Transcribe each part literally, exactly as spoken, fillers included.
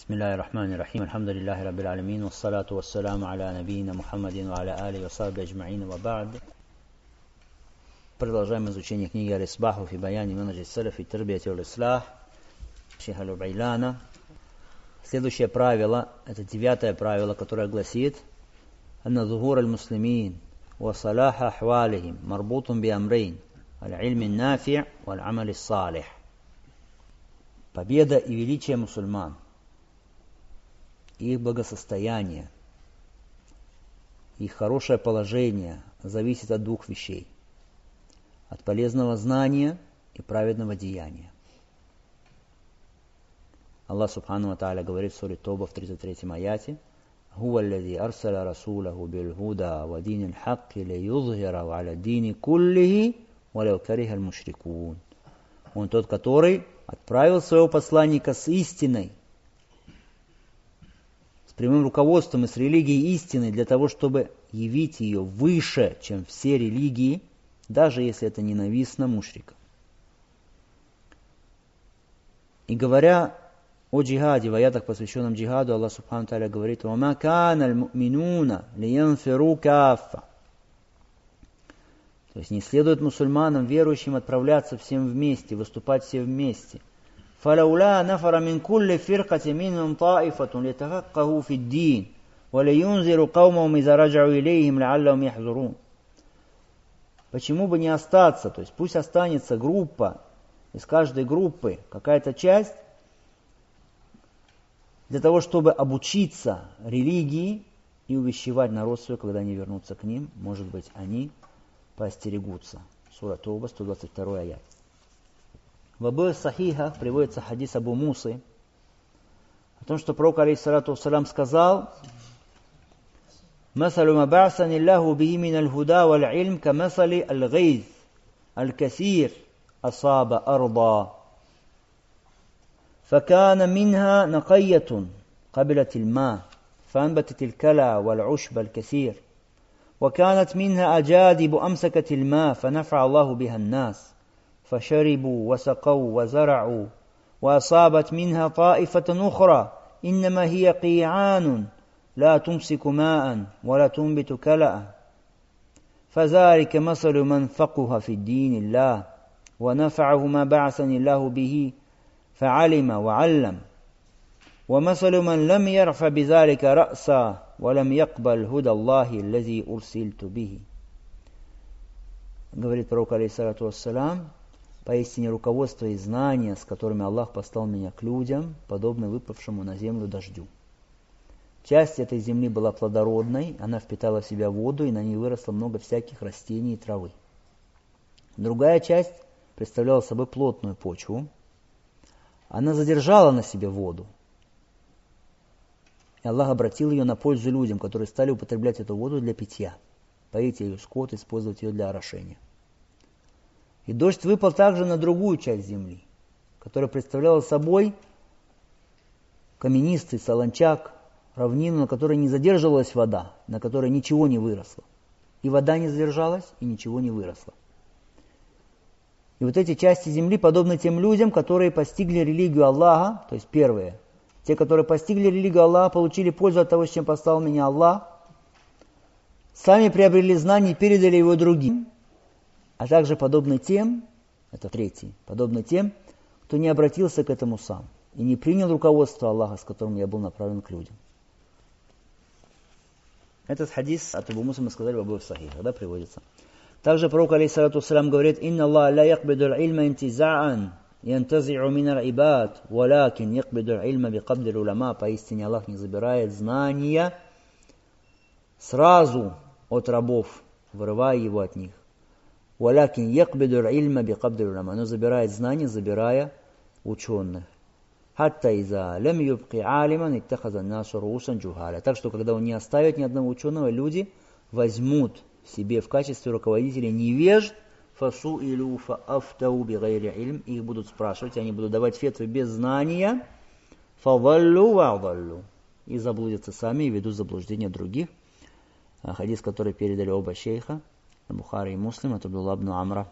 Бисмиллахи рахмани рахим. Алхамдулиллахи раббил алямин. Вассалату вассаламу аля набийна Мухаммадин ва аля али ва сахби аджмаин ва ба'д. Продолжаем изучение книги Аль-Исбаху фи баяни манхаджи салаф фи тарбияти валь ислах Шейха Аль-Убайляна. Следующее правило, это девятое правило, которое гласит: «Анна зухур аль-муслимин ва салаха ахвалихим марбутун би амрейн аль-илми нафи' валь-амали салих». Победа и величие мусульман, их благосостояние, их хорошее положение зависит от двух вещей: от полезного знания и праведного деяния. Аллах Субхану ва Тааля говорит в суре Тоба в тридцать третьем аяте: «Хуа аллази арсаля расулаху биль худа ва динил хакки лиюзхираху аля дини куллихи валау карихаль мушрикун». Он тот, который отправил своего посланника с истиной, с прямым руководством и с религией истины, для того, чтобы явить ее выше, чем все религии, даже если это ненавистно мушрикам. И говоря о джихаде, в аятах, посвященном джихаду, Аллах Субхану Тааля говорит: «Вама кана аль-му'минуна лиянфиру каффа». То есть не следует мусульманам, верующим, отправляться всем вместе, выступать все вместе. فلولا نفر من كل فرقة منهم طائفة ليتفقهوا في الدين ولينذروا قومهم إذا رجعوا إليهم لعلهم يحذرون. Почему бы не остаться? То есть пусть останется группа, из каждой группы какая-то часть, для того, чтобы обучиться религии и увещевать народ свой, когда они вернутся к ним. Может быть, они поостерегутся. Сура Тауба, сто двадцать второй аят. В обоих сахихах приводится хадис Абу Мусы о том, что пророк алейхиссалату вассалям сказал: «Масалу ма ба'сани Аллаху бихи мин аль-худа валь-илм ка масали аль-гайз аль-касир асаба арда. Факана минха накайятун قبلت الماء فأنبتت الكلى والعشب الكثير وكانت منها أجادب أمسكت الماء فنفع الله بها الناس فشربوا وسقوا وزرعوا وأصابت منها طائفة أخرى إنما هي قيعان لا تمسك ماء ولا تنبت كلأ فذلك مثل من فقه في الدين الله ونفعه ما بعثني الله به فعلم وعلم ومثل من لم يرفع بذلك رأسا ولم يقبل هدى الله الذي أرسلت به». Говорит пророк алейхиссалату вассалям: «Поистине руководство и знания, с которыми Аллах послал меня к людям, подобны выпавшему на землю дождю. Часть этой земли была плодородной, она впитала в себя воду, и на ней выросло много всяких растений и травы. Другая часть представляла собой плотную почву, она задержала на себе воду, и Аллах обратил ее на пользу людям, которые стали употреблять эту воду для питья, поить ее скот, использовать ее для орошения. И дождь выпал также на другую часть земли, которая представляла собой каменистый солончак, равнину, на которой не задерживалась вода, на которой ничего не выросло. И вода не задержалась, и ничего не выросло. И вот эти части земли подобны тем людям, которые постигли религию Аллаха, то есть первые, те, которые постигли религию Аллаха, получили пользу от того, с чем послал меня Аллах, сами приобрели знания и передали его другим, а также подобны тем, это третий, подобны тем, кто не обратился к этому сам и не принял руководство Аллаха, с которым я был направлен к людям». Этот хадис от Абу Мусы мы сказали в обоих сахихах, да, приводится. Также пророк алейхиссалату вассалям говорит: «Инна Аллах ла якбиду аль-илма интиза'ан янтази'у мин аль-ибад, валакин якбиду аль-илма бикабди улама». Поистине Аллах не забирает знания сразу от рабов, вырывая его от них. «Валякин якбиду аль-илма бикабди улама», но забирает знания, забирая ученых. «Хатта иза лям юбки алиман иттахаза насу руусан джухаля». Так что, когда он не оставит ни одного ученого, люди возьмут себе в качестве руководителей невежд, фасу илю фаафтау бигайри илм, их будут спрашивать, они будут давать фетвы без знания, фаваллю ва'даллю, и заблудятся сами и ведут заблуждение других. Хадис, который передали оба шейха, Бухари и Муслим, от Абдулла ибн Амра.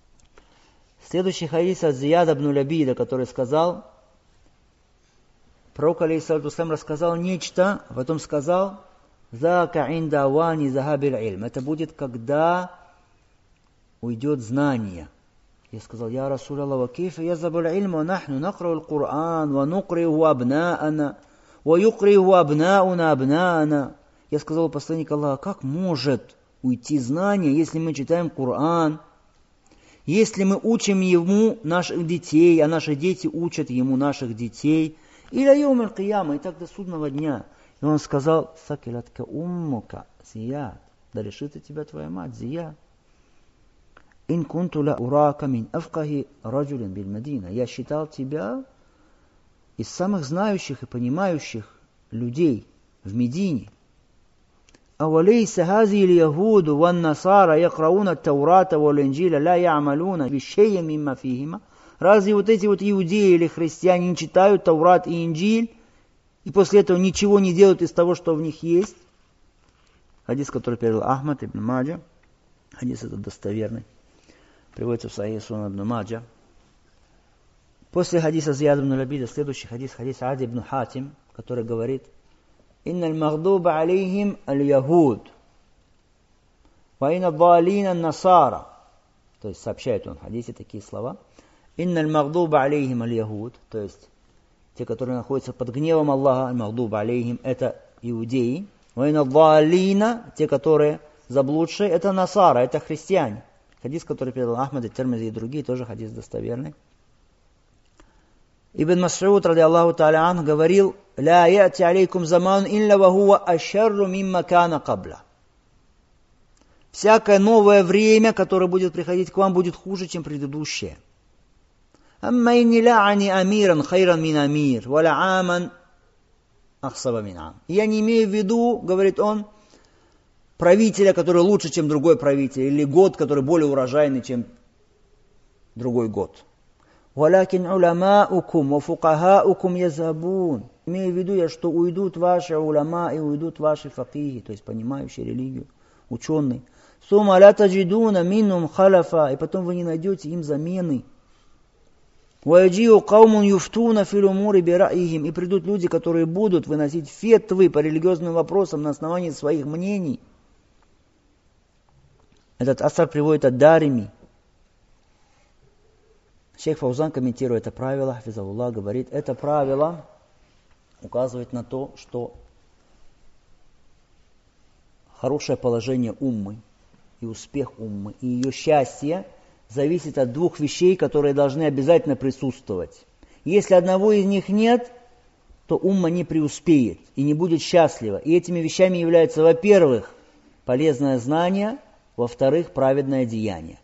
Следующий хадис от Зияда ибн Лабида, который сказал: Пророк, алейхиссалату вассалям, рассказал нечто, а потом сказал: «Зака инда авани захабиль ильм». Это будет, когда уйдет знание. Я сказал: «Я Расул Аллах, ва кейфа язабуль ильм, ва нахну накрау аль-Кур'ан, ва нукриху абнаана, ва юкриху абнауна абнаана». Я сказал: посланник Аллаха, как может уйти знание, если мы читаем Коран, если мы учим ему наших детей, а наши дети учат ему наших детей, или йом аль-кияма, и так до судного дня. И он сказал: «Сакилатка уммука зияд», да решит тебя твоя мать, Зияд. «Ин кунту ла урака мин афкахи раджулин биль Мадина». Я считал тебя из самых знающих и понимающих людей в Медине. أوليس هذه اليهود والنصارى يقرؤون التوراة والإنجيل لا يعملون بشيء مما فيهما. Разве вот эти вот иудеи или христиане не читают Таурат и Инджиль и после этого ничего не делают из того, что в них есть? Хадис, который перевел Ахмад ибн Маджа, хадис этот достоверный, приводится в Сахих Сунан ибн Маджа. После хадиса Зияд ибн Лабида следующий хадис, хадис Ади ибн Хатим, который говорит: «Инна аль-магдуба алейхим аль-яхуд, ва инна далина насара». То есть сообщает он в хадисе такие слова. «Инна аль-магдуба алейхим аль-яхуд», то есть те, которые находятся под гневом Аллаха, аль-магдуба алейхим, это иудеи. «Ва инна далина», те, которые заблудшие, это насара, это христиане. Хадис, который передал Ахмад, Тирмизи и другие, тоже хадис достоверный. Ибн Мас'уд, ради Аллаху та'аля анху, говорил: «Ля я'ти алейкум заман илля ва хуа ашарру мимма кана кабла». Всякое новое время, которое будет приходить к вам, будет хуже, чем предыдущее. «Амма инни ла ани амиран хайран мин амир, ва ла аман ахсаба мин ам». Я не имею в виду, говорит он, правителя, который лучше, чем другой правитель, или год, который более урожайный, чем другой год. «Валякин уламаукум ва фукахаукум язабун». Имею в виду я, что уйдут ваши уляма и уйдут ваши факихи, то есть понимающие религию, ученые. «Сума ла таджидуна миннум халяфа», и потом вы не найдете им замены. «Ва яджиу каумун юфтуна фил умури бираихим», и придут люди, которые будут выносить фетвы по религиозным вопросам на основании своих мнений. Этот асар приводит от Дарими. Шейх Фаузан, комментируя это правило, хафизаллах, говорит: это правило указывает на то, что хорошее положение уммы и успех уммы и ее счастье зависит от двух вещей, которые должны обязательно присутствовать. Если одного из них нет, то умма не преуспеет и не будет счастлива. И этими вещами являются, во-первых, полезное знание, во-вторых, праведное деяние.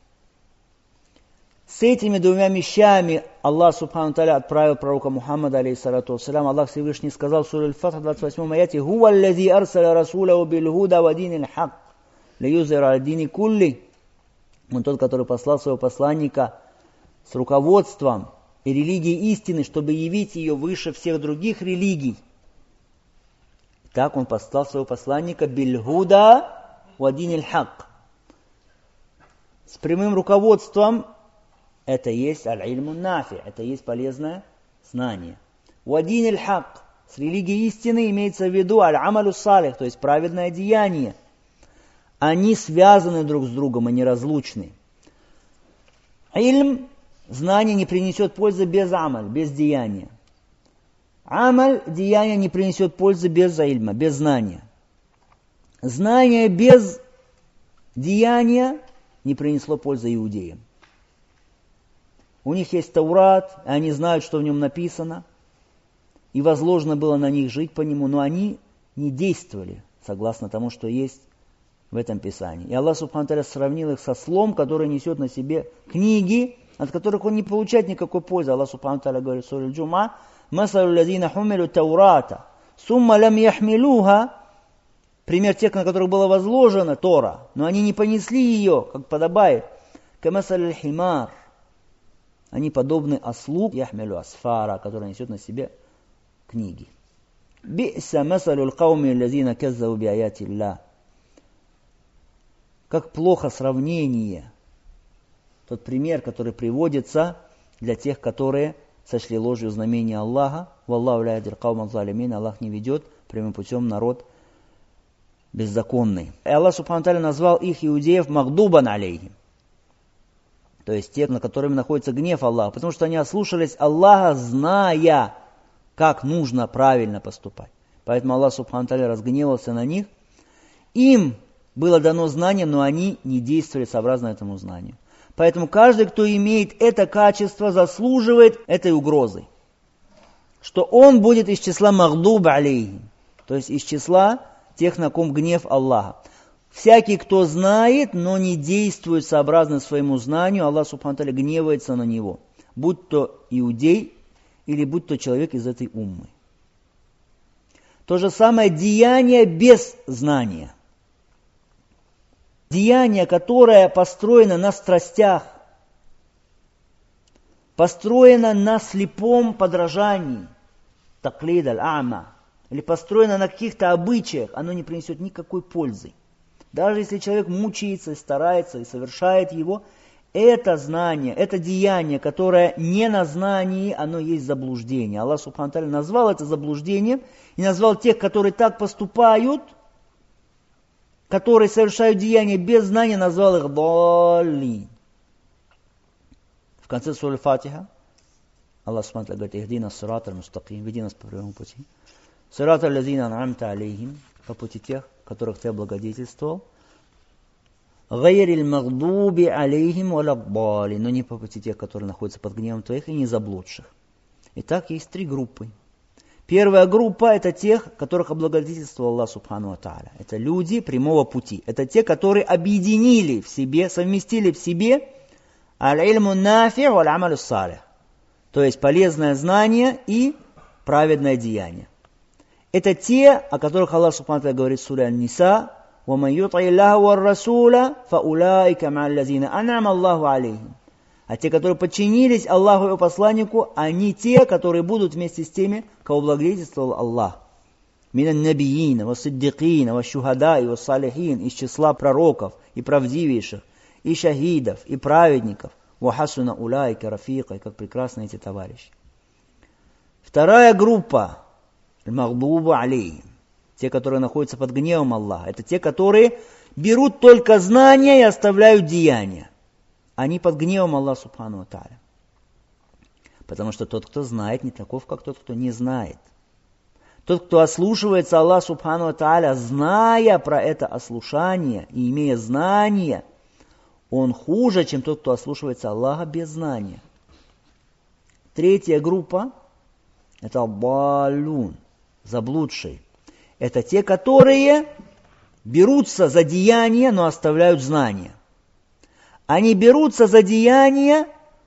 С этими двумя вещами Аллах Субхану Та'аля отправил пророка Мухаммада, алейхиссалату вассалям. Аллах Всевышний сказал в суре Аль-Фатх, двадцать восьмом аяте: «Хуа аллази арсаля расуляху биль-худа ва динил хак, лиюзира аль-дини кулли». Он тот, который послал своего посланника с руководством и религией истины, чтобы явить ее выше всех других религий. Так он послал своего посланника биль-худа ва динил хак, с прямым руководством. Это есть аль-ильму нафи, это есть полезное знание. Вадин аль-хак, с религией истины имеется в виду аль-амалю салих, то есть праведное деяние. Они связаны друг с другом, они разлучны. Ильм, знание не принесет пользы без амаль, без деяния. Амаль, деяние не принесет пользы без ильма, без знания. Знание без деяния не принесло пользы иудеям. У них есть Таурат, они знают, что в нем написано, и возложено было на них жить по нему, но они не действовали согласно тому, что есть в этом Писании. И Аллах Субхану Тааля сравнил их со слом, который несет на себе книги, от которых он не получает никакой пользы. Аллах Субхану Тааля говорит в суре Аль-Джум'а: «Масалу лазина хумилу таурата, сумма лам яхмилуха». Пример тех, на которых было возложено Тора, но они не понесли ее, как подобает. «Камасалю аль-химар». Они подобны ослу, яхмилу асфара, который несет на себе книги. «Би'са масалу аль-кауми лазина каззабу би аяти Аллах». Как плохо сравнение, тот пример, который приводится для тех, которые сочли ложью знамения Аллаха. Валлаху ля яхдил каума залимин. Аллах не ведет прямым путем народ беззаконный. И Аллах субхану тааля назвал их, иудеев, магдубан алейхим. То есть те, на которыми находится гнев Аллаха. Потому что они ослушались Аллаха, зная, как нужно правильно поступать. Поэтому Аллах субхану тааля разгневался на них. Им было дано знание, но они не действовали сообразно этому знанию. Поэтому каждый, кто имеет это качество, заслуживает этой угрозы. Что он будет из числа магдуб алейхим. То есть из числа тех, на ком гнев Аллаха. Всякий, кто знает, но не действует сообразно своему знанию, Аллах субхану тааля гневается на него. Будь то иудей или будь то человек из этой уммы. То же самое деяние без знания. Деяние, которое построено на страстях, построено на слепом подражании, таклид аль-ама, или построено на каких-то обычаях, оно не принесет никакой пользы. Даже если человек мучается, старается и совершает его, это знание, это деяние, которое не на знании, оно есть заблуждение. Аллах субхану тааля назвал это заблуждением и назвал тех, которые так поступают, которые совершают деяния без знания, назвал их даллин. В конце суры Фатиха Аллах субхану тааля говорит: «Ихдина ссирата аль-мустаким», веди нас по прямому пути. «Сирата аллазина ан'амта алейхим», по пути тех, которых ты облагодетельствовал. «Гайрил магдуби алейхим валаддалин», но не по пути тех, которые находятся под гневом твоих и не заблудших. Итак, есть три группы. Первая группа – это тех, которых облагодетельствовал Аллах субхану ва тааля. Это люди прямого пути. Это те, которые объединили в себе, совместили в себе аль-ильму нафи' валь-амалю салих. То есть полезное знание и праведное деяние. Это те, о которых Аллах субхану ва тааля говорит в суре Ан-Ниса: «Ваман юти Аллаха ва расуля, фаулаика ма'аллазина ан'ама Аллаху алейхим». А те, которые подчинились Аллаху и его посланнику, они те, которые будут вместе с теми, кого благодетельствовал Аллах. Минан набиин, ва сиддикин, ва шухада, ва салихин, из числа пророков и правдивейших, и шахидов, и праведников. Ва хасуна улайка рафика, и как прекрасны эти товарищи. Вторая группа — аль-магдубу алейхим. Те, которые находятся под гневом Аллаха. Это те, которые берут только знания и оставляют деяния. Они под гневом Аллаха субхану ва тааля. Потому что тот, кто знает, не таков, как тот, кто не знает. Тот, кто ослушивается Аллаха субхану ва тааля, зная про это ослушание и имея знания, он хуже, чем тот, кто ослушивается Аллаха без знания. Третья группа — это балун, заблудшие. Это те, которые берутся за деяния, но оставляют знания. Они берутся за деяния,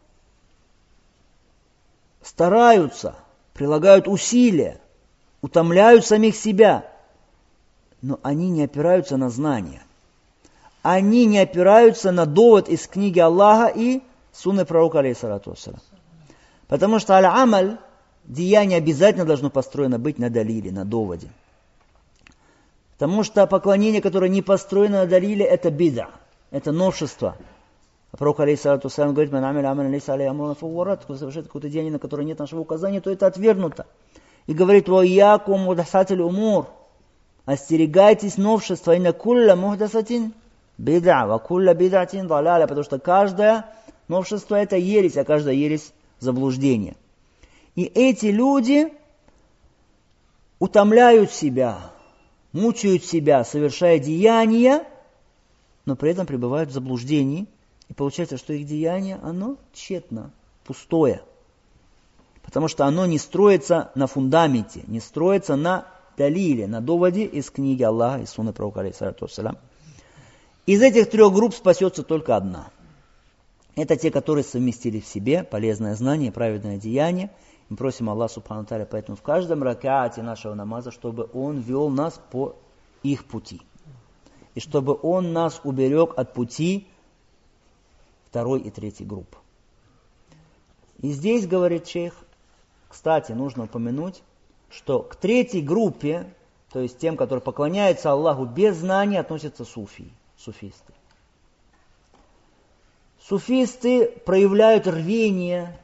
стараются, прилагают усилия, утомляют самих себя, но они не опираются на знания. Они не опираются на довод из книги Аллаха и сунны пророка, алейхиссалату вассалям. Потому что аль-амаль, деяние обязательно должно построено быть на далиле, на доводе. Потому что поклонение, которое не построено на далиле, это бида, это новшество. А пророк, алейхиссалату вассалям, говорит: «Ман амиля амалян лейса алейхи амрунаа фахуа рад». Кто совершает какое-то деяние, на которое нет нашего указания, то это отвергнуто. И говорит: «Ва iyyakum мухдасатиль умур». Остерегайтесь новшества. «Инна кулля мухдасатин бид'a, ва кулля бид'атин далаля». Потому что каждое новшество — это ересь, а каждая ересь — заблуждение. И эти люди утомляют себя, мучают себя, совершая деяния, но при этом пребывают в заблуждении. И получается, что их деяние, оно тщетно, пустое. Потому что оно не строится на фундаменте, не строится на далиле, на доводе из книги Аллаха и сунны пророка, алейхиссалату вассалям. Из этих трех групп спасется только одна. Это те, которые совместили в себе полезное знание и праведное деяние. Мы просим Аллаха субхану ва тааля поэтому в каждом ракаате нашего намаза, чтобы Он вел нас по их пути. И чтобы Он нас уберег от пути второй и третьей группы. И здесь, говорит шейх, кстати, нужно упомянуть, что к третьей группе, то есть тем, которые поклоняются Аллаху без знания, относятся суфии, суфисты. Суфисты проявляют рвение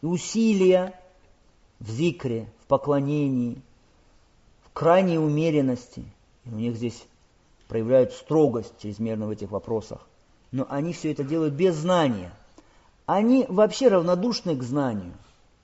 и усилия в зикре, в поклонении, в крайней умеренности. И у них здесь проявляют строгость чрезмерно в этих вопросах. Но они все это делают без знания. Они вообще равнодушны к знанию.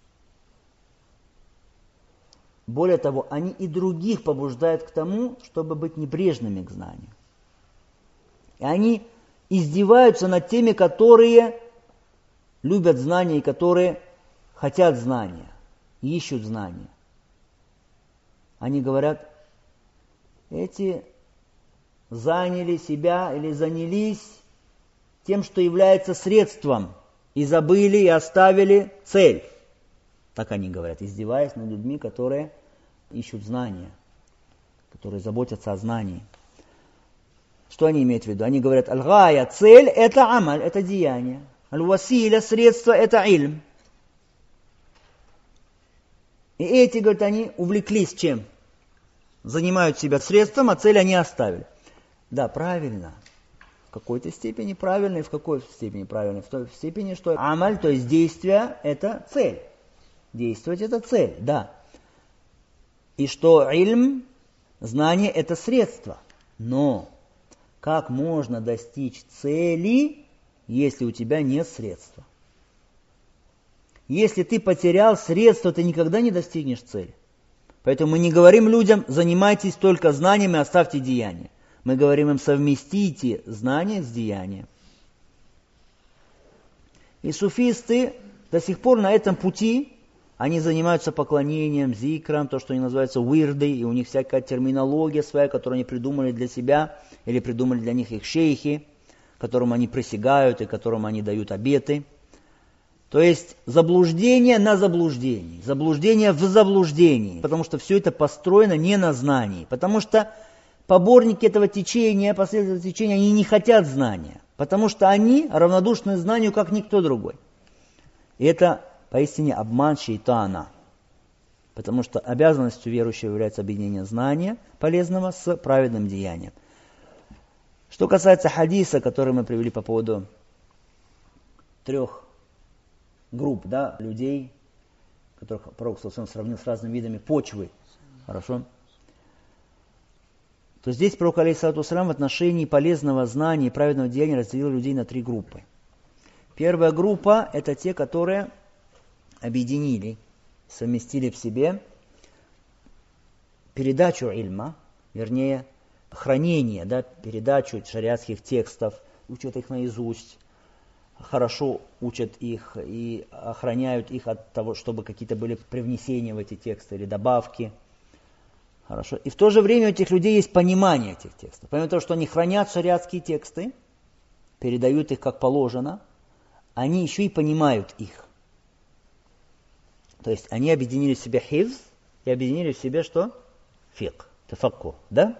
Более того, они и других побуждают к тому, чтобы быть небрежными к знанию. И они издеваются над теми, которые любят знания и которые хотят знания, ищут знания. Они говорят, эти заняли себя или занялись тем, что является средством, и забыли, и оставили цель. Так они говорят, издеваясь над людьми, которые ищут знания, которые заботятся о знании. Что они имеют в виду? Они говорят, аль-гая, цель – это амаль, это деяние. Аль-василя, средство – это ильм. И эти, говорят, они увлеклись чем? Занимают себя средством, а цель они оставили. Да, правильно. В какой-то степени правильно, и в какой степени правильно? В той степени, что амаль, то есть действие – это цель. Действовать – это цель, да. И что ильм, знание – это средство. Но как можно достичь цели, если у тебя нет средства? Если ты потерял средства, ты никогда не достигнешь цели. Поэтому мы не говорим людям, занимайтесь только знаниями, оставьте деяния. Мы говорим им, совместите знания с деянием. И суфисты до сих пор на этом пути, они занимаются поклонением, зикром, то, что они называются уирды, и у них всякая терминология своя, которую они придумали для себя, или придумали для них их шейхи, которым они присягают и которым они дают обеты. То есть заблуждение на заблуждении, заблуждение в заблуждении, потому что все это построено не на знании, потому что поборники этого течения, последователи течения, они не хотят знания, потому что они равнодушны знанию, как никто другой. И это поистине обман шейтана, потому что обязанностью верующего является объединение знания полезного с праведным деянием. Что касается хадиса, который мы привели по поводу трех групп, да, людей, которых пророк сравнил с разными видами почвы, хорошо? То здесь пророк алейхиссалату вассалям в отношении полезного знания и праведного деяния разделил людей на три группы. Первая группа – это те, которые объединили, совместили в себе передачу ильма, вернее, хранение, да, передачу шариатских текстов, учат их наизусть, хорошо учат их и охраняют их от того, чтобы какие-то были привнесения в эти тексты или добавки. Хорошо. И в то же время у этих людей есть понимание этих текстов. Помимо того, что они хранят шариатские тексты, передают их как положено, они еще и понимают их. То есть они объединили в себе хифз и объединили в себе что? Фикх, тафаккур, да?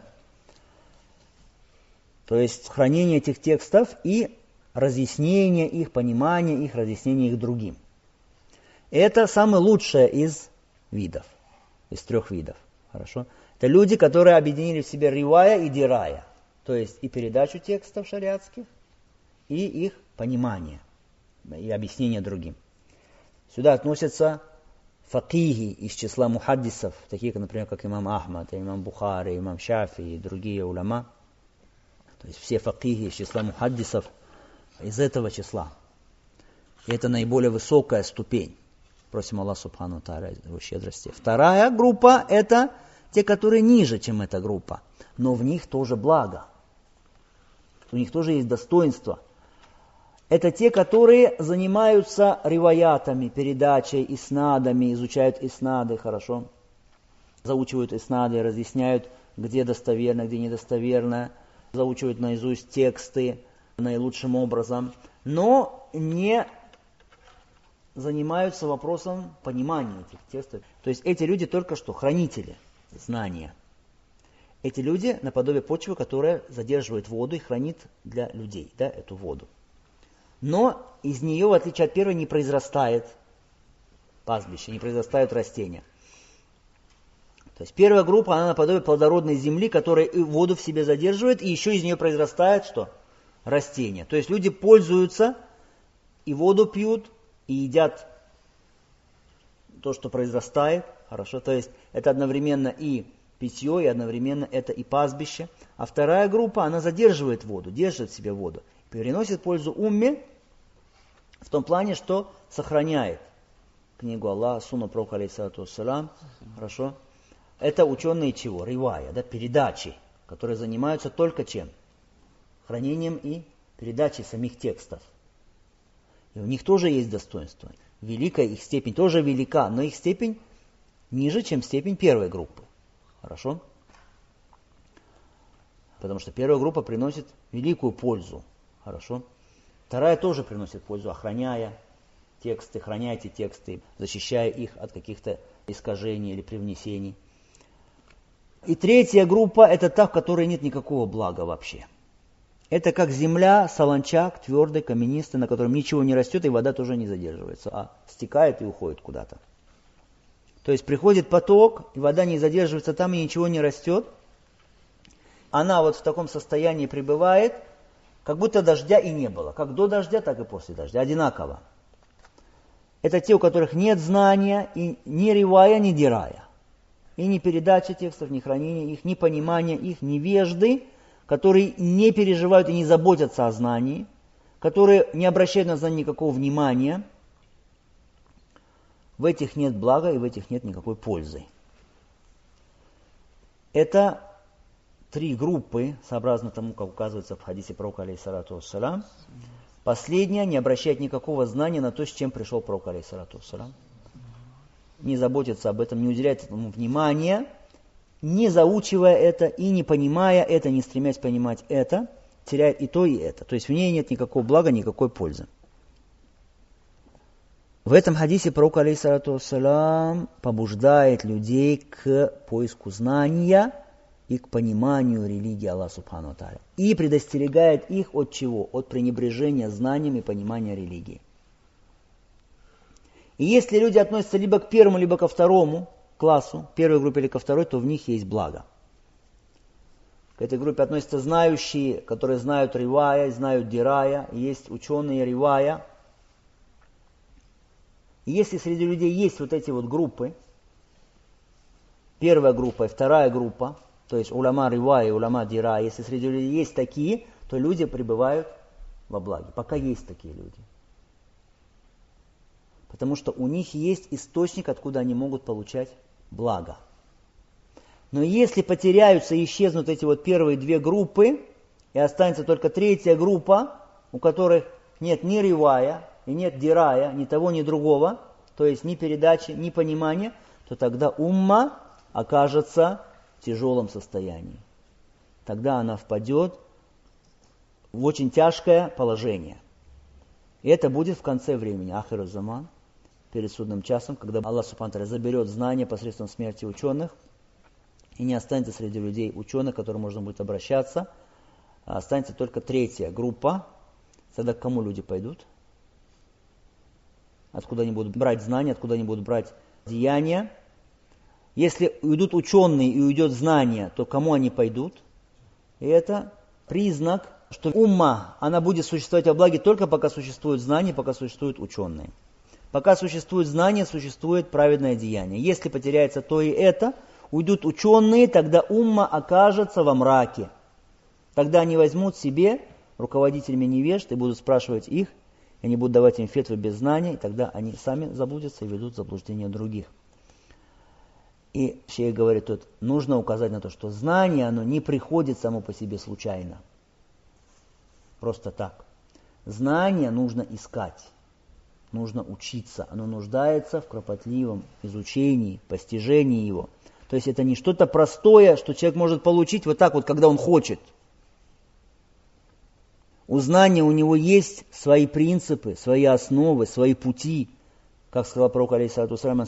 То есть хранение этих текстов и разъяснение их, понимание их, разъяснение их другим. Это самое лучшее из видов, из трех видов. Хорошо? Это люди, которые объединили в себе ривая и дирая, то есть и передачу текстов шариатских, и их понимание, и объяснение другим. Сюда относятся факихи из числа мухаддисов, такие, например, как имам Ахмад, имам Бухари, имам Шафи и другие уляма. То есть все факихи из числа мухаддисов из этого числа. И это наиболее высокая ступень. Просим Аллаха Субхану Тааля его щедрости. Вторая группа – это те, которые ниже, чем эта группа. Но в них тоже благо. У них тоже есть достоинство. Это те, которые занимаются риваятами, передачей, иснадами, изучают иснады, хорошо. Заучивают иснады, разъясняют, где достоверно, где недостоверно. Заучивают наизусть тексты наилучшим образом. Но не занимаются вопросом понимания этих текстов. То есть эти люди только что хранители знания. Эти люди наподобие почвы, которая задерживает воду и хранит для людей, да, эту воду. Но из нее, в отличие от первой, не произрастает пастбище, не произрастают растения. То есть первая группа, она наподобие плодородной земли, которая и воду в себе задерживает, и еще из нее произрастает что? Растения. То есть люди пользуются, и воду пьют, и едят то, что произрастает, хорошо, то есть это одновременно и питье, и одновременно это и пастбище. А вторая группа, она задерживает воду, держит в себе воду, переносит пользу умме в том плане, что сохраняет книгу Аллаха, сунну пророка, алейхиссалату вассалям, хорошо. Это ученые чего? Ривая, да, передачи, которые занимаются только чем? Хранением и передачей самих текстов. И у них тоже есть достоинство. Великая их степень тоже велика, но их степень ниже, чем степень первой группы. Хорошо? Потому что первая группа приносит великую пользу. Хорошо? Вторая тоже приносит пользу, охраняя тексты, храняя эти тексты, защищая их от каких-то искажений или привнесений. И третья группа – это та, в которой нет никакого блага вообще. Это как земля, солончак, твердый, каменистый, на котором ничего не растет, и вода тоже не задерживается, а стекает и уходит куда-то. То есть приходит поток, и вода не задерживается там, и ничего не растет. Она вот в таком состоянии пребывает, как будто дождя и не было. Как до дождя, так и после дождя. Одинаково. Это те, у которых нет знания, и ни ривая, ни дирая. И ни передача текстов, ни хранения их, ни понимания их, невежды, которые не переживают и не заботятся о знании, которые не обращают на знание никакого внимания. В этих нет блага и в этих нет никакой пользы. Это три группы, сообразно тому, как указывается в хадисе пророка, алейхиссалату вассалям. Последняя не обращает никакого знания на то, с чем пришел пророк, алейхиссалату вассалям. Не заботится об этом, не уделяет этому внимания, не заучивая это и не понимая это, не стремясь понимать это, теряет и то, и это. То есть в ней нет никакого блага, никакой пользы. В этом хадисе пророк, алейхиссалату вассалям, побуждает людей к поиску знания и к пониманию религии Аллаха субхану ва тааля. И предостерегает их от чего? От пренебрежения знанием и понимания религии. И если люди относятся либо к первому, либо ко второму классу, первой группе или ко второй, то в них есть благо. К этой группе относятся знающие, которые знают ривая, знают дирая, есть ученые ривая. И если среди людей есть вот эти вот группы, первая группа и вторая группа, то есть уляма ривая и уляма дирая, если среди людей есть такие, то люди пребывают во благе. Пока есть такие люди. Потому что у них есть источник, откуда они могут получать благо. Но если потеряются и исчезнут эти вот первые две группы, и останется только третья группа, у которых нет ни ривая, и нет дирая, ни того, ни другого, то есть ни передачи, ни понимания, то тогда умма окажется в тяжелом состоянии. Тогда она впадет в очень тяжкое положение. И это будет в конце времени, ахиру заман, перед судным часом, когда Аллах субхану ва тааля заберет знания посредством смерти ученых, и не останется среди людей ученых, к которым можно будет обращаться, а останется только третья группа. Тогда к кому люди пойдут? Откуда они будут брать знания, откуда они будут брать деяния? Если уйдут ученые и уйдет знание, то к кому они пойдут? И это признак, что умма, она будет существовать во благе только пока существуют знания, пока существуют ученые. Пока существует знание, существует праведное деяние. Если потеряется то и это, уйдут ученые, тогда умма окажется во мраке. Тогда они возьмут себе руководителями невежд и будут спрашивать их, и они будут давать им фетвы без знания, и тогда они сами заблудятся и ведут в заблуждение других. И шейх говорит тут, нужно указать на то, что знание, оно не приходит само по себе случайно. Просто так. Знание нужно искать. Нужно учиться, оно нуждается в кропотливом изучении, постижении его. То есть это не что-то простое, что человек может получить вот так вот, когда он хочет. У знания у него есть свои принципы, свои основы, свои пути. Как сказал пророк, алейхиссалату вассалям,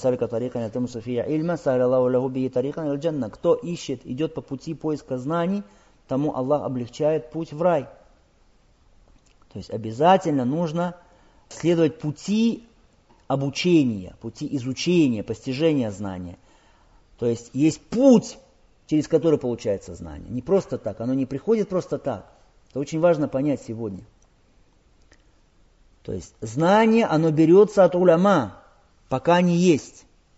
кто ищет, идет по пути поиска знаний, тому Аллах облегчает путь в рай. То есть обязательно нужно следовать пути обучения, пути изучения, постижения знания. То есть есть путь, через который получается знание. Не просто так, оно не приходит просто так. Это очень важно понять сегодня. То есть знание, оно берется от уляма, пока они есть.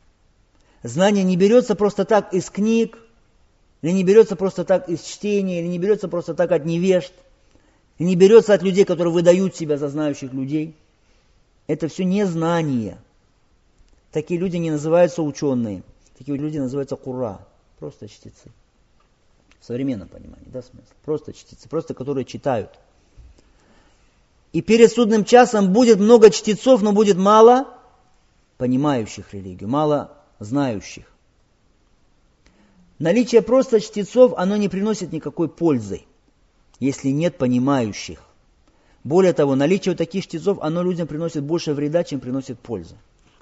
Знание не берется просто так из книг, или не берется просто так из чтения, или не берется просто так от невежд, и не берется от людей, которые выдают себя за знающих людей. Это все не знание. Такие люди не называются ученые. Такие люди называются курра, просто чтецы. В современном понимании, да, смысл? Просто чтецы, просто которые читают. И перед судным часом будет много чтецов, но будет мало понимающих религию, мало знающих. Наличие просто чтецов, оно не приносит никакой пользы, если нет понимающих. Более того, наличие таких чтецов, оно людям приносит больше вреда, чем приносит пользы.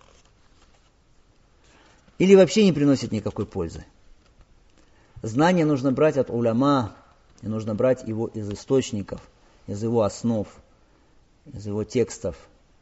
Или вообще не приносит никакой пользы. Знание нужно брать от уляма, и нужно брать его из источников, из его основ, из его текстов.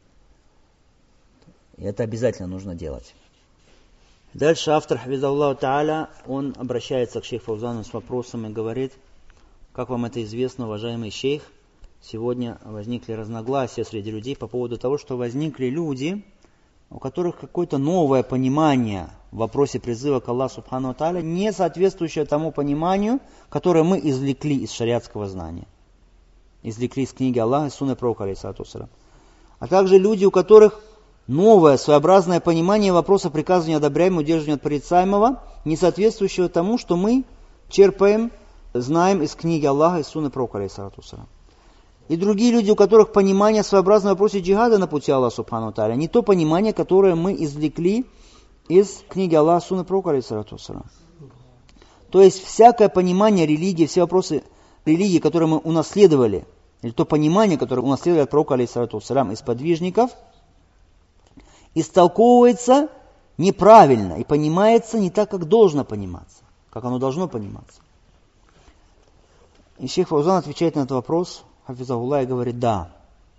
И это обязательно нужно делать. Дальше автор, хафизахуллаху тааля, он обращается к шейху Фаузану с вопросом и говорит: как вам это известно, уважаемый шейх, сегодня возникли разногласия среди людей по поводу того, что возникли люди, у которых какое-то новое понимание в вопросе призыва к Аллаху субхану ва тааля, не соответствующее тому пониманию, которое мы извлекли из шариатского знания. Извлекли из книги Аллаха и сунны пророка, алейхиссалату вассалям. А также люди, у которых новое, своеобразное понимание вопроса приказывания одобряемого, удерживания от порицаемого, не соответствующего тому, что мы черпаем, знаем из книги Аллаха и сунны пророка, алейхиссалату вассалям. И другие люди, у которых понимание своеобразного вопроса джихада на пути Аллаха субхану ва тааля, не то понимание, которое мы извлекли из книги Аллаха, сунны пророка, алейхиссалату вассалям. То есть всякое понимание религии, все вопросы религии, которые мы унаследовали, или то понимание, которое унаследовали от пророка, алейхиссалату вассалям, из подвижников, истолковывается неправильно и понимается не так, как должно пониматься, как оно должно пониматься. И шейх Фаузан отвечает на этот вопрос, хафизахуллах, и говорит: да.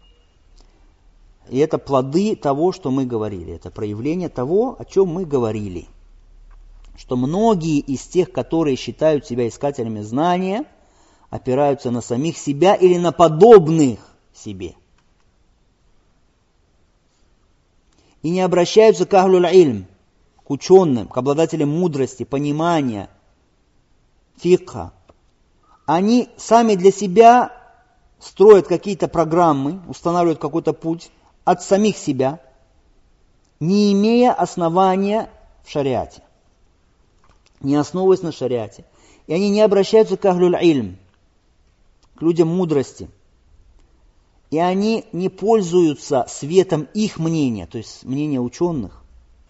И это плоды того, что мы говорили, это проявление того, о чем мы говорили. Что многие из тех, которые считают себя искателями знания, опираются на самих себя или на подобных себе. И не обращаются к ахлюль-ильм, к ученым, к обладателям мудрости, понимания, фикха. Они сами для себя строят какие-то программы, устанавливают какой-то путь от самих себя, не имея основания в шариате, не основываясь на шариате. И они не обращаются к ахлюль-ильм, к людям мудрости. И они не пользуются светом их мнения, то есть мнения ученых.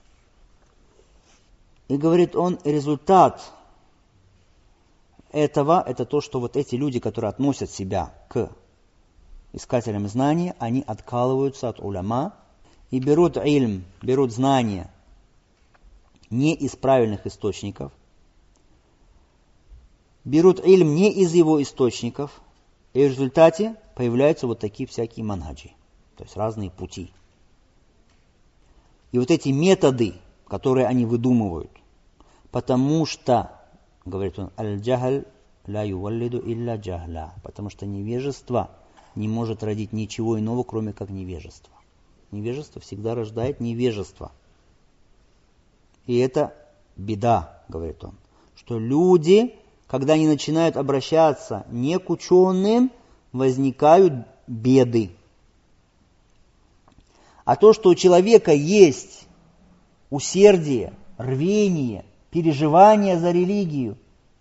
И говорит он, результат этого, это то, что вот эти люди, которые относят себя к искателям знания, они откалываются от уляма и берут ильм, берут знания не из правильных источников, берут ильм не из его источников, и в результате появляются вот такие всякие манхаджи, то есть разные пути. И вот эти методы, которые они выдумывают, потому что, говорит он, аль-джахаль ла юваллиду илля джахля, потому что невежество не может родить ничего иного, кроме как невежество. Невежество всегда рождает невежество. И это беда, говорит он, что люди, когда они начинают обращаться не к ученым, возникают беды. А то, что у человека есть усердие, рвение, переживание за религию,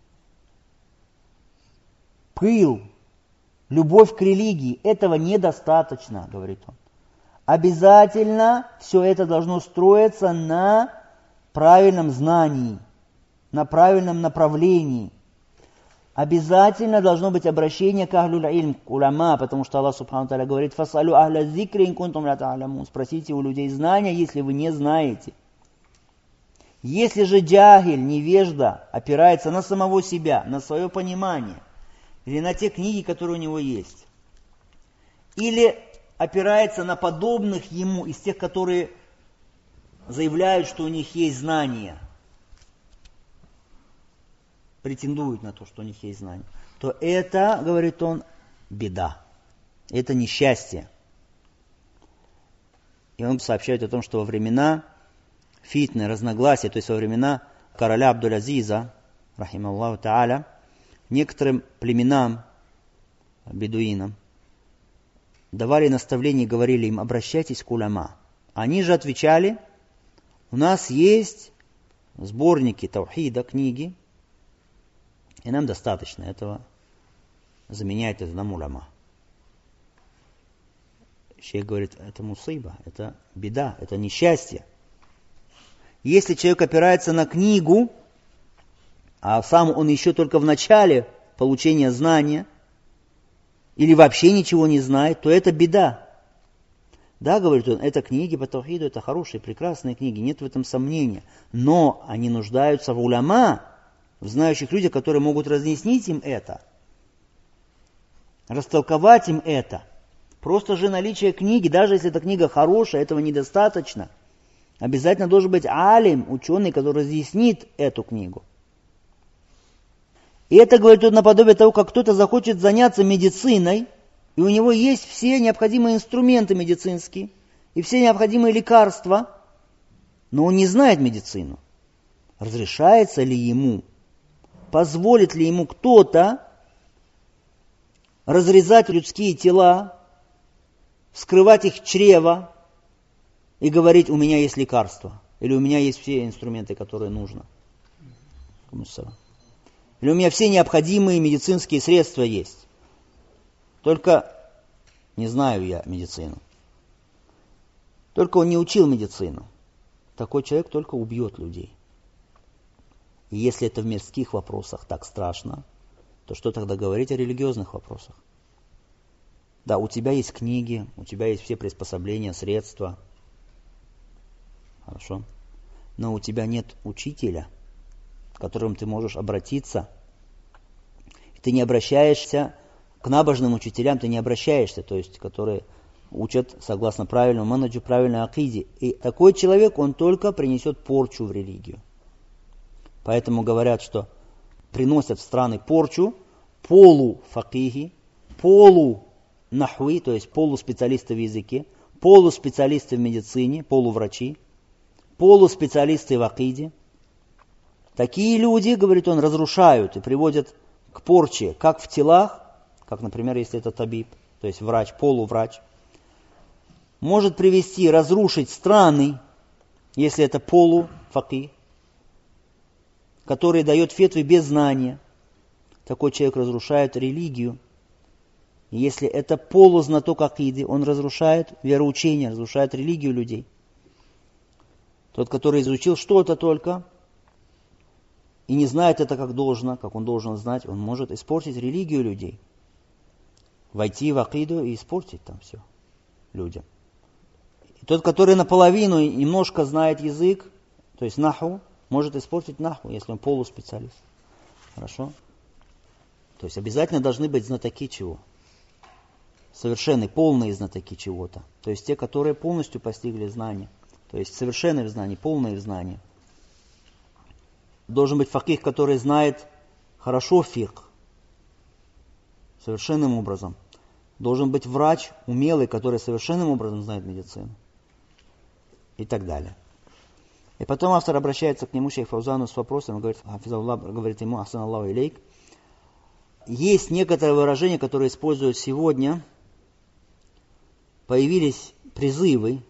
пыл, любовь к религии, этого недостаточно, говорит он. Обязательно все это должно строиться на правильном знании, на правильном направлении. Обязательно должно быть обращение к ахлюль-ильм, к уляма, потому что Аллах субхану тааля говорит: «Фасалю ахля зикри ин кунтум ля та'алямун». Спросите у людей знания, если вы не знаете. Если же джахиль, невежда, опирается на самого себя, на свое понимание, или на те книги, которые у него есть, или опирается на подобных ему из тех, которые заявляют, что у них есть знания, претендуют на то, что у них есть знания, то это, говорит он, беда. Это несчастье. И он сообщает о том, что во времена фитны, разногласия, то есть во времена короля Абдуль-Азиза, рахималлаху та'аля, некоторым племенам, бедуинам, давали наставления и говорили им: обращайтесь к уляма. Они же отвечали: у нас есть сборники таухида, книги, и нам достаточно этого, заменяет это нам уляма. Шейх говорит: это мусыба, это беда, это несчастье. Если человек опирается на книгу, а сам он еще только в начале получения знания, или вообще ничего не знает, то это беда. Да, говорит он, это книги по таухиду, это хорошие, прекрасные книги, нет в этом сомнения. Но они нуждаются в уляма, в знающих людях, которые могут разъяснить им это, растолковать им это. Просто же наличие книги, даже если эта книга хорошая, этого недостаточно. Обязательно должен быть алим, ученый, который разъяснит эту книгу. И это, говорит он, наподобие того, как кто-то захочет заняться медициной, и у него есть все необходимые инструменты медицинские, и все необходимые лекарства, но он не знает медицину. Разрешается ли ему, позволит ли ему кто-то разрезать людские тела, вскрывать их чрево и говорить: у меня есть лекарства, или у меня есть все инструменты, которые нужно. Или у меня все необходимые медицинские средства есть. Только не знаю я медицину. Только он не учил медицину. Такой человек только убьет людей. И если это в мирских вопросах так страшно, то что тогда говорить о религиозных вопросах? Да, у тебя есть книги, у тебя есть все приспособления, средства. Хорошо. Но у тебя нет учителя, к которому ты можешь обратиться. Ты не обращаешься к набожным учителям, ты не обращаешься, то есть, которые учат согласно правильному манхаджу, правильной акиде. И такой человек, он только принесет порчу в религию. Поэтому говорят, что приносят в страны порчу полуфакихи, полунахви, то есть полуспециалисты в языке, полуспециалисты в медицине, полуврачи, полуспециалисты в акиде. Такие люди, говорит он, разрушают и приводят к порче как в телах, как, например, если это табиб, то есть врач, полуврач, может привести, разрушить страны, если это полуфаких, который дает фетвы без знания. Такой человек разрушает религию. И если это полузнаток акиды, он разрушает вероучение, разрушает религию людей. Тот, который изучил что-то только и не знает это как должно, как он должен знать, он может испортить религию людей. Войти в акиду и испортить там все людям. И тот, который наполовину немножко знает язык, то есть наху, может испортить наху, если он полуспециалист. Хорошо? То есть обязательно должны быть знатоки чего? Совершенные, полные знатоки чего-то. То есть те, которые полностью постигли знания. То есть совершенные в знании, полные в знании. Должен быть факих, который знает хорошо фикх, совершенным образом. Должен быть врач, умелый, который совершенным образом знает медицину. И так далее. И потом автор обращается к нему, шейх Фаузану, с вопросом, он говорит, Хафизаллах, говорит ему, Ахсан Аллаху илейк. Есть некоторые выражения, которые используют сегодня. Появились призывы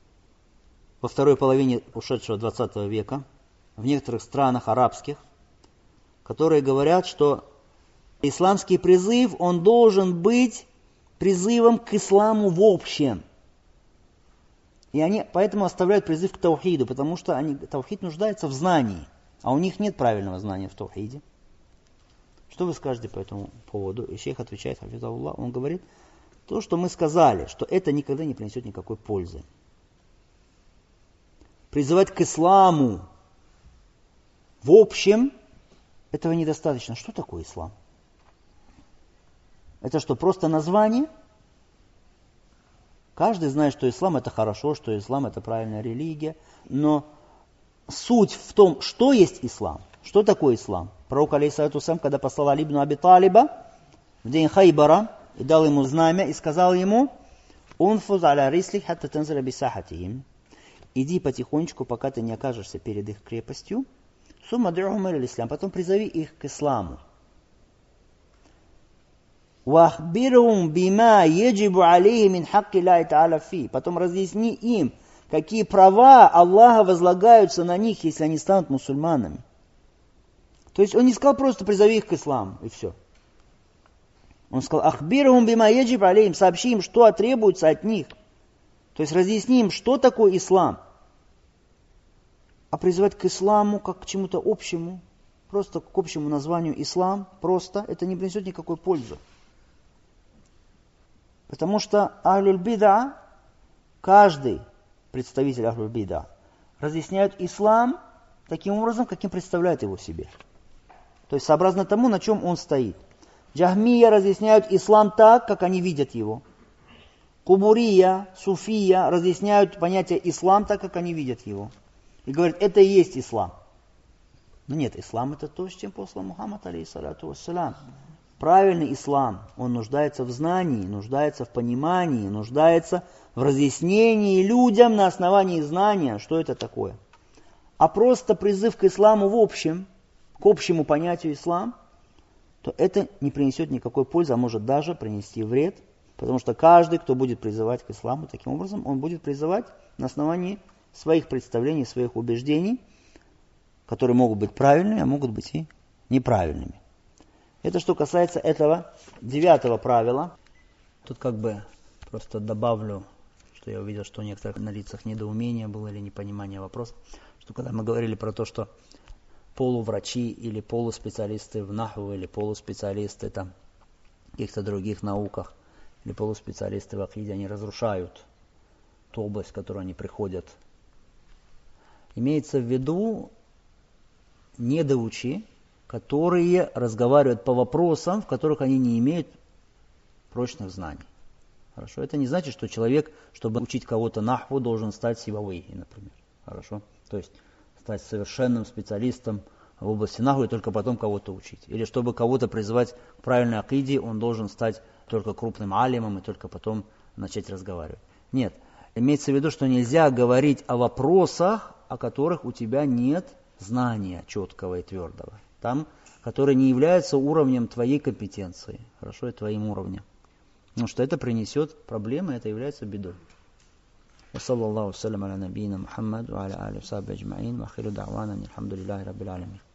во второй половине ушедшего двадцатого века в некоторых странах арабских, которые говорят, что исламский призыв, он должен быть призывом к исламу в общем. И они поэтому оставляют призыв к таухиду, потому что они, таухид нуждается в знании, а у них нет правильного знания в таухиде. Что вы скажете по этому поводу? И шейх отвечает, хафизаллах, он говорит, то, что мы сказали, что это никогда не принесет никакой пользы. Призывать к исламу в общем, этого недостаточно. Что такое ислам? Это что, просто название? Каждый знает, что ислам это хорошо, что ислам это правильная религия. Но суть в том, что есть ислам. Что такое ислам? Пророк, алейхиссалату вассалям, когда послал Али ибн Аби Талиба в день Хайбара, и дал ему знамя, и сказал ему, «Унфуз аля рислик хатта танзиля бисахатихим». иди потихонечку, пока ты не окажешься перед их крепостью. Сумма ду'ухум иля ислам, потом призови их к исламу. Вахбирхум бима яджибу алейхи мин хакки Аллахи та'аля фи. Потом разъясни им, какие права Аллаха возлагаются на них, если они станут мусульманами. То есть он не сказал просто призови их к исламу, и все. Он сказал, ахбирхум бима яджибу алейхим, сообщи им, что требуется от них. То есть разъясни им, что такое ислам. А призывать к исламу как к чему-то общему, просто к общему названию ислам, просто, это не принесет никакой пользы. Потому что ахлюль бида, каждый представитель ахлюль бида, разъясняют ислам таким образом, каким представляет его себе. То есть сообразно тому, на чем он стоит. Джахмия разъясняют ислам так, как они видят его. Кубурия, суфия разъясняют понятие ислам так, как они видят его. И говорят, это и есть ислам. Но нет, ислам это то, с чем послан Мухаммад, алейхиссалату вассалям. Правильный ислам, он нуждается в знании, нуждается в понимании, нуждается в разъяснении людям на основании знания, что это такое. А просто призыв к исламу в общем, к общему понятию ислам, то это не принесет никакой пользы, а может даже принести вред, потому что каждый, кто будет призывать к исламу таким образом, он будет призывать на основании своих представлений, своих убеждений, которые могут быть правильными, а могут быть и неправильными. Это что касается этого девятого правила. Тут как бы просто добавлю, что я увидел, что у некоторых на лицах недоумение было или непонимание вопроса, что когда мы говорили про то, что полуврачи или полуспециалисты в нахву или полуспециалисты там, в каких-то других науках или полуспециалисты в акиде, они разрушают ту область, в которую они приходят. Имеется в виду недоучи, которые разговаривают по вопросам, в которых они не имеют прочных знаний. Хорошо? Это не значит, что человек, чтобы учить кого-то нахву, должен стать сибавейи, например. Хорошо? То есть стать совершенным специалистом в области нахву и только потом кого-то учить. Или чтобы кого-то призывать к правильной акиде, он должен стать только крупным алимом и только потом начать разговаривать. Нет. Имеется в виду, что нельзя говорить о вопросах, о которых у тебя нет знания четкого и твердого. Там, которые не являются уровнем твоей компетенции, хорошо, и твоим уровнем. Потому что это принесет проблемы, это является бедой. وصلى الله وسلم على نبينا محمد وعلى آله وصحبه أجمعين وآخر دعوانا الحمد لله رب العالمين.